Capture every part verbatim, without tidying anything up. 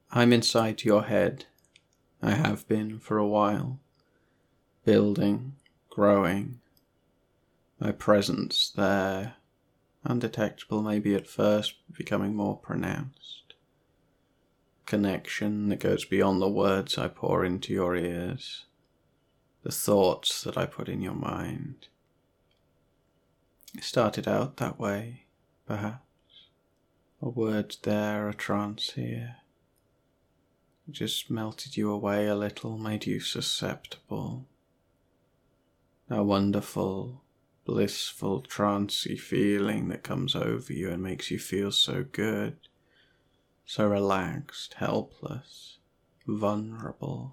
I'm inside your head. I have been for a while, building, growing, my presence there, undetectable maybe at first, becoming more pronounced. Connection that goes beyond the words I pour into your ears, the thoughts that I put in your mind. It started out that way, perhaps, a word there, a trance here. It just melted you away a little, made you susceptible. That wonderful, blissful, trancey feeling that comes over you and makes you feel so good, so relaxed, helpless, vulnerable.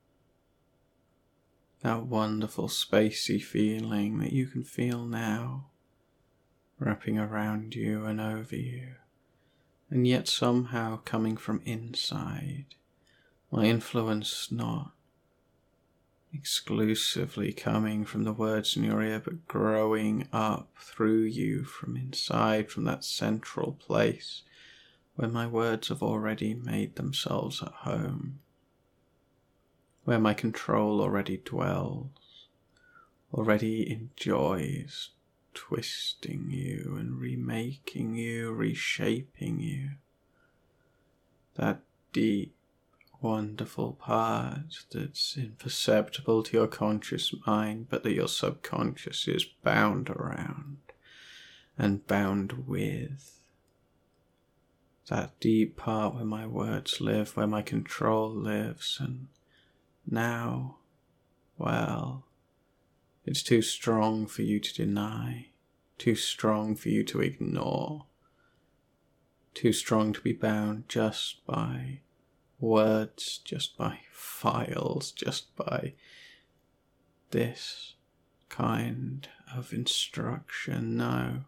That wonderful, spacey feeling that you can feel now, wrapping around you and over you, and yet somehow coming from inside. My influence not exclusively coming from the words in your ear, but growing up through you from inside, from that central place where my words have already made themselves at home, where my control already dwells, already enjoys twisting you and remaking you, reshaping you. That deep, wonderful part that's imperceptible to your conscious mind, but that your subconscious is bound around and bound with. That deep part where my words live, where my control lives, and now, well, it's too strong for you to deny, too strong for you to ignore, too strong to be bound just by words, just by files, just by this kind of instruction. No.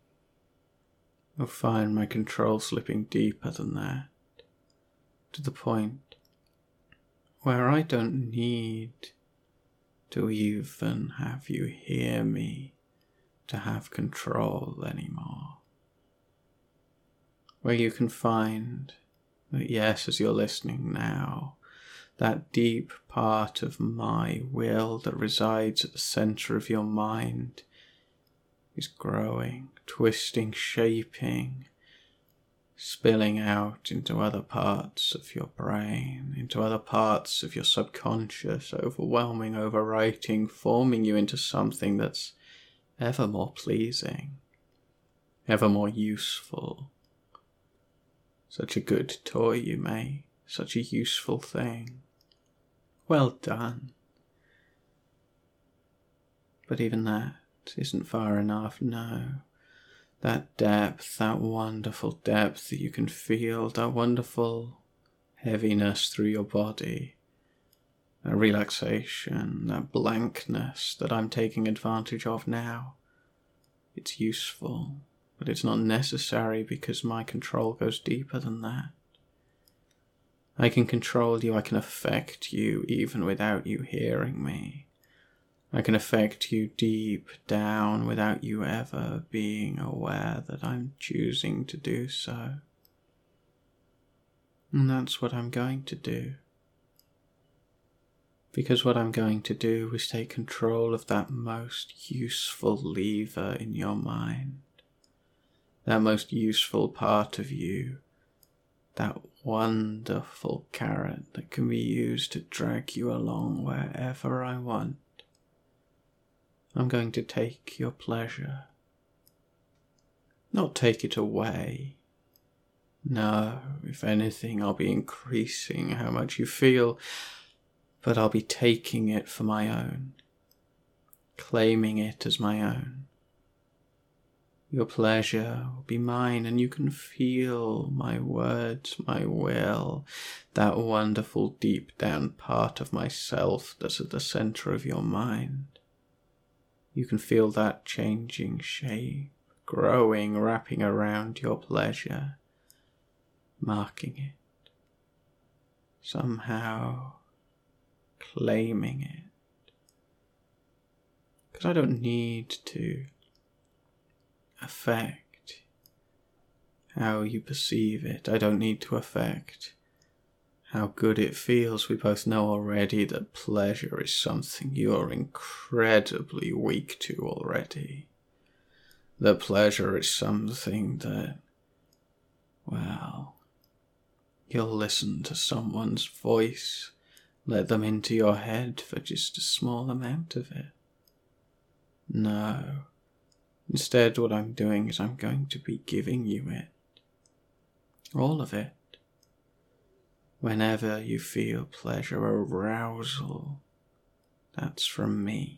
You'll find my control slipping deeper than that, to the point where I don't need to even have you hear me to have control anymore. Where you can find that, yes, as you're listening now, that deep part of my will that resides at the center of your mind is growing, twisting, shaping, spilling out into other parts of your brain, into other parts of your subconscious, overwhelming, overwriting, forming you into something that's ever more pleasing, ever more useful. Such a good toy you made, such a useful thing. Well done. But even that isn't far enough, no. That depth, that wonderful depth that you can feel, that wonderful heaviness through your body, that relaxation, that blankness that I'm taking advantage of now. It's useful, but it's not necessary because my control goes deeper than that. I can control you, I can affect you even without you hearing me. I can affect you deep down without you ever being aware that I'm choosing to do so. And that's what I'm going to do. Because what I'm going to do is take control of that most useful lever in your mind. That most useful part of you. That wonderful carrot that can be used to drag you along wherever I want. I'm going to take your pleasure. Not take it away. No, if anything, I'll be increasing how much you feel, but I'll be taking it for my own, claiming it as my own. Your pleasure will be mine, and you can feel my words, my will, that wonderful deep down part of myself that's at the center of your mind. You can feel that changing shape, growing, wrapping around your pleasure, marking it, somehow claiming it. Because I don't need to affect how you perceive it. I don't need to affect how good it feels, we both know already that pleasure is something you're incredibly weak to already. That pleasure is something that, well, you'll listen to someone's voice, let them into your head for just a small amount of it. No. Instead, what I'm doing is I'm going to be giving you it. All of it. Whenever you feel pleasure or arousal, that's from me.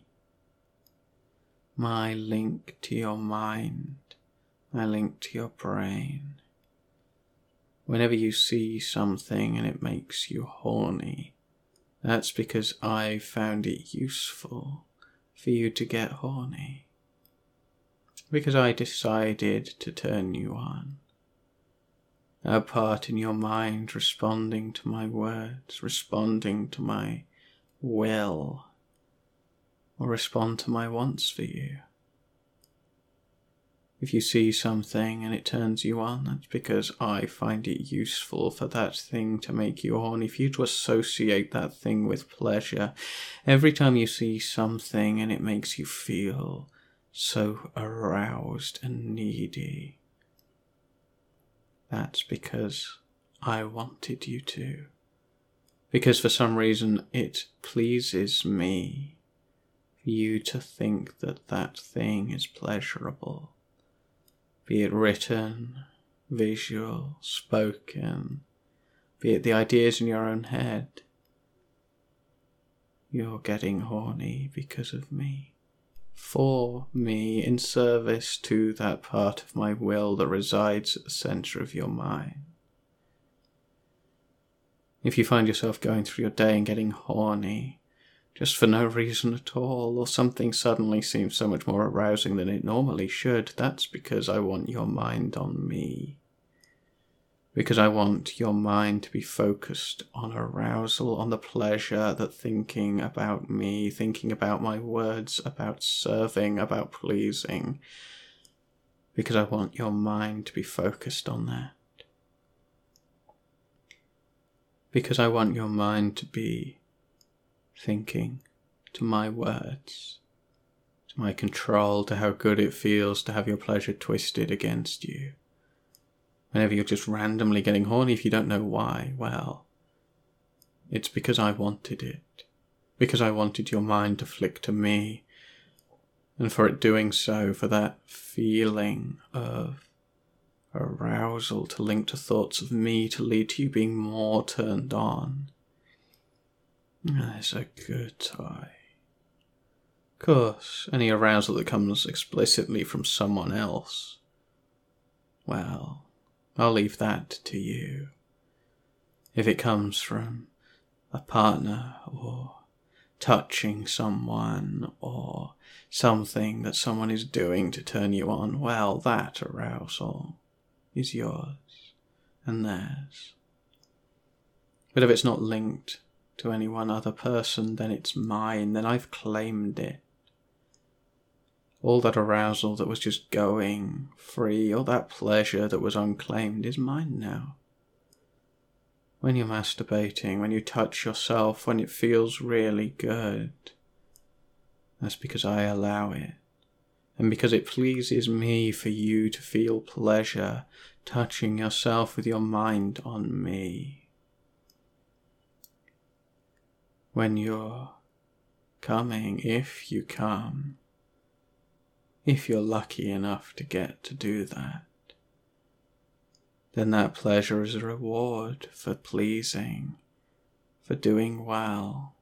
My link to your mind, my link to your brain. Whenever you see something and it makes you horny, that's because I found it useful for you to get horny. Because I decided to turn you on. A part in your mind responding to my words, responding to my will, or respond to my wants for you. If you see something and it turns you on, that's because I find it useful for that thing to make you horny, for you to associate that thing with pleasure. Every time you see something and it makes you feel so aroused and needy, that's because I wanted you to. Because for some reason it pleases me for you to think that that thing is pleasurable. Be it written, visual, spoken, be it the ideas in your own head. You're getting horny because of me. For me, in service to that part of my will that resides at the center of your mind. If you find yourself going through your day and getting horny, just for no reason at all, or something suddenly seems so much more arousing than it normally should, that's because I want your mind on me. Because I want your mind to be focused on arousal, on the pleasure that thinking about me, thinking about my words, about serving, about pleasing, because I want your mind to be focused on that. Because I want your mind to be thinking to my words, to my control, to how good it feels to have your pleasure twisted against you. Whenever you're just randomly getting horny, if you don't know why, well, it's because I wanted it. Because I wanted your mind to flick to me. And for it doing so, for that feeling of arousal to link to thoughts of me, to lead to you being more turned on. That's a good toy. Of course, any arousal that comes explicitly from someone else, well, I'll leave that to you. If it comes from a partner, or touching someone, or something that someone is doing to turn you on, well, that arousal is yours and theirs. But if it's not linked to any one other person, then it's mine, then I've claimed it. All that arousal that was just going free, all that pleasure that was unclaimed is mine now. When you're masturbating, when you touch yourself, when it feels really good, that's because I allow it. And because it pleases me for you to feel pleasure touching yourself with your mind on me. When you're coming, if you come, if you're lucky enough to get to do that, then that pleasure is a reward for pleasing, for doing well.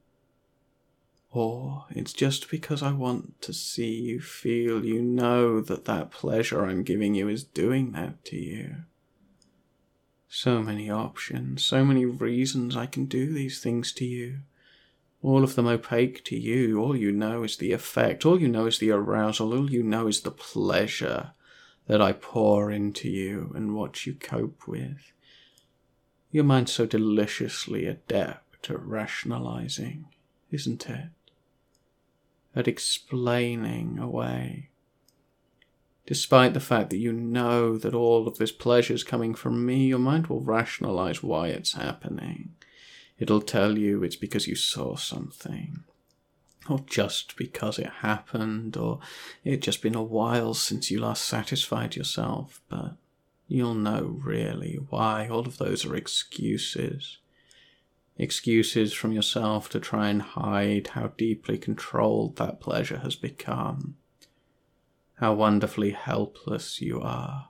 Or it's just because I want to see you feel, you know that that pleasure I'm giving you is doing that to you. So many options, so many reasons I can do these things to you. All of them opaque to you. All you know is the effect. All you know is the arousal. All you know is the pleasure that I pour into you and what you cope with. Your mind's so deliciously adept at rationalizing, isn't it? At explaining away Despite the fact that you know that all of this pleasure is coming from me, your mind will rationalize why it's happening. It'll tell you it's because you saw something, or just because it happened, or it's just been a while since you last satisfied yourself, but you'll know really why. All of those are excuses. Excuses from yourself to try and hide how deeply controlled that pleasure has become. How wonderfully helpless you are.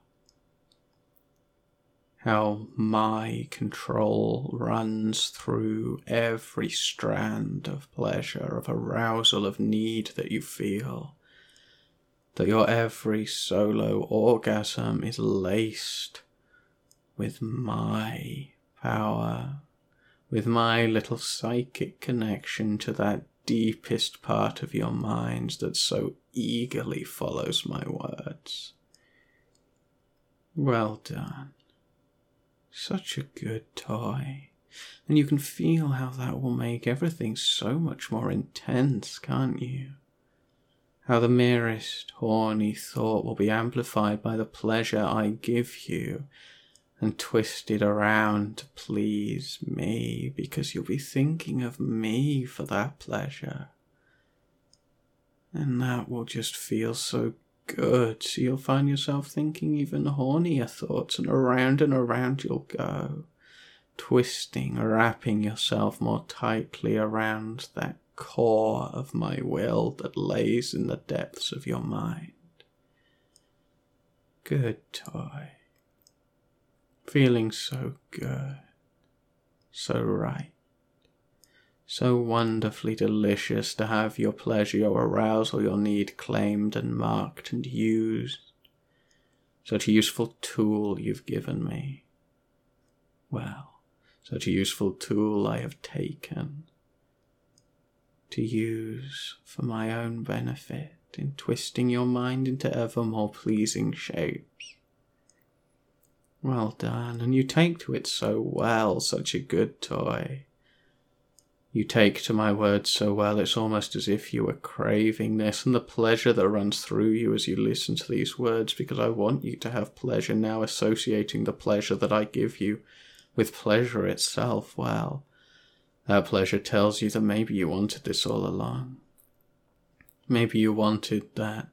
How my control runs through every strand of pleasure, of arousal, of need that you feel. That your every solo orgasm is laced with my power, with my little psychic connection to that deepest part of your mind that so eagerly follows my words. Well done. Such a good toy. And you can feel how that will make everything so much more intense, can't you? How the merest horny thought will be amplified by the pleasure I give you and twisted around to please me, because you'll be thinking of me for that pleasure. And that will just feel so good, so you'll find yourself thinking even hornier thoughts, and around and around you'll go, twisting, wrapping yourself more tightly around that core of my will that lays in the depths of your mind. Good toy. Feeling so good, so right, so wonderfully delicious to have your pleasure, your arousal, your need claimed and marked and used. Such a useful tool you've given me. Well, such a useful tool I have taken to use for my own benefit in twisting your mind into ever more pleasing shapes. Well done, and you take to it so well, such a good toy. You take to my words so well, it's almost as if you were craving this, and the pleasure that runs through you as you listen to these words, because I want you to have pleasure now, associating the pleasure that I give you with pleasure itself. Well, that pleasure tells you that maybe you wanted this all along. Maybe you wanted that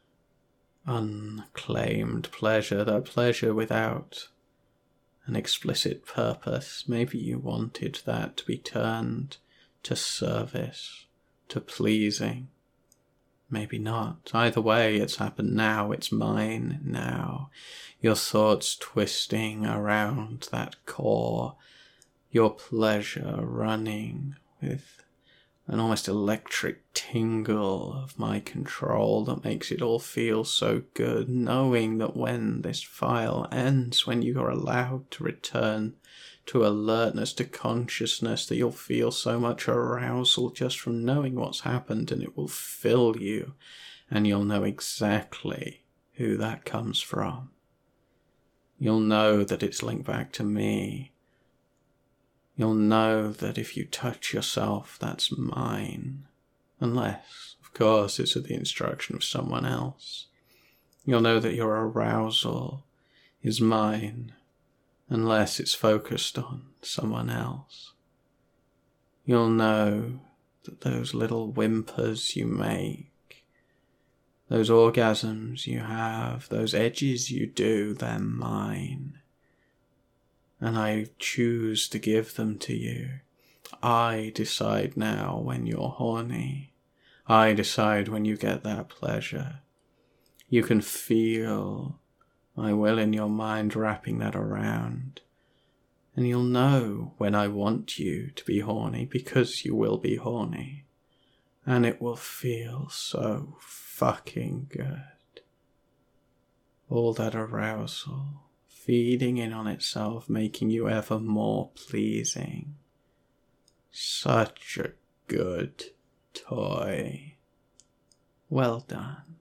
unclaimed pleasure, that pleasure without an explicit purpose. Maybe you wanted that to be turned to service, to pleasing. Maybe not. Either way, it's happened now. It's mine now. Your thoughts twisting around that core, your pleasure running with an almost electric tingle of my control that makes it all feel so good, knowing that when this file ends, when you are allowed to return to alertness, to consciousness, that you'll feel so much arousal just from knowing what's happened, and it will fill you, and you'll know exactly who that comes from. You'll know that it's linked back to me. You'll know that if you touch yourself, that's mine. Unless, of course, it's at the instruction of someone else. You'll know that your arousal is mine, unless it's focused on someone else. You'll know that those little whimpers you make, those orgasms you have, those edges you do, they're mine. And I choose to give them to you. I decide now when you're horny. I decide when you get that pleasure. You can feel my will in your mind wrapping that around. And you'll know when I want you to be horny, because you will be horny. And it will feel so fucking good. All that arousal feeding in on itself, making you ever more pleasing. Such a good toy. Well done.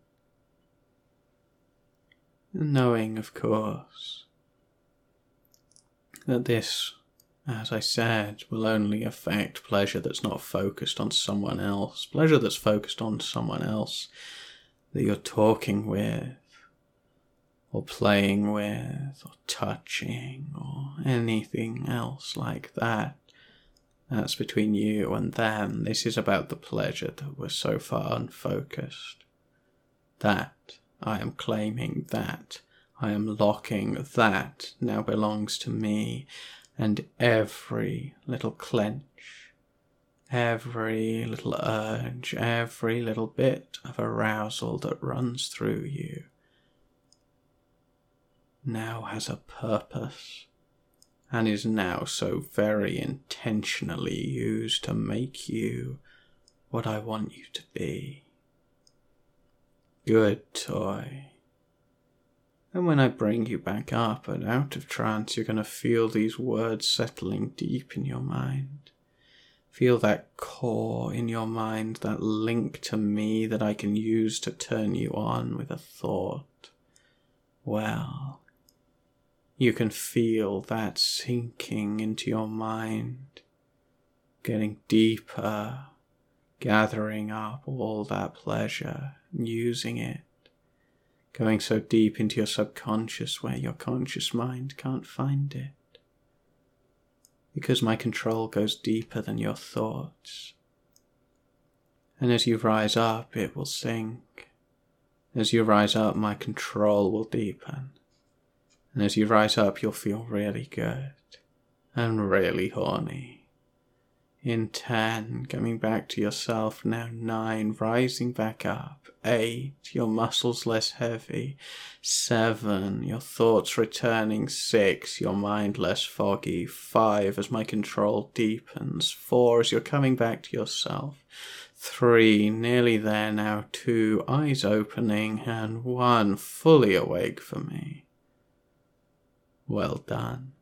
Knowing, of course, that this, as I said, will only affect pleasure that's not focused on someone else, pleasure that's focused on someone else that you're talking with, or playing with, or touching, or anything else like that. That's between you and them. This is about the pleasure that was so far unfocused. That I am claiming, that I am locking, that now belongs to me, and every little clench, every little urge, every little bit of arousal that runs through you now has a purpose, and is now so very intentionally used to make you what I want you to be. Good toy. And when I bring you back up and out of trance, you're going to feel these words settling deep in your mind. Feel that core in your mind, that link to me that I can use to turn you on with a thought. Well, you can feel that sinking into your mind, getting deeper, gathering up all that pleasure, and using it, going so deep into your subconscious where your conscious mind can't find it. Because my control goes deeper than your thoughts. And as you rise up, it will sink. As you rise up, my control will deepen. And as you rise up, you'll feel really good and really horny. In ten, coming back to yourself now. Nine, rising back up. Eight, your muscles less heavy. Seven, your thoughts returning. Six, your mind less foggy. Five, as my control deepens. Four, as you're coming back to yourself. Three, nearly there now. Two, eyes opening. And one, fully awake for me. Well done.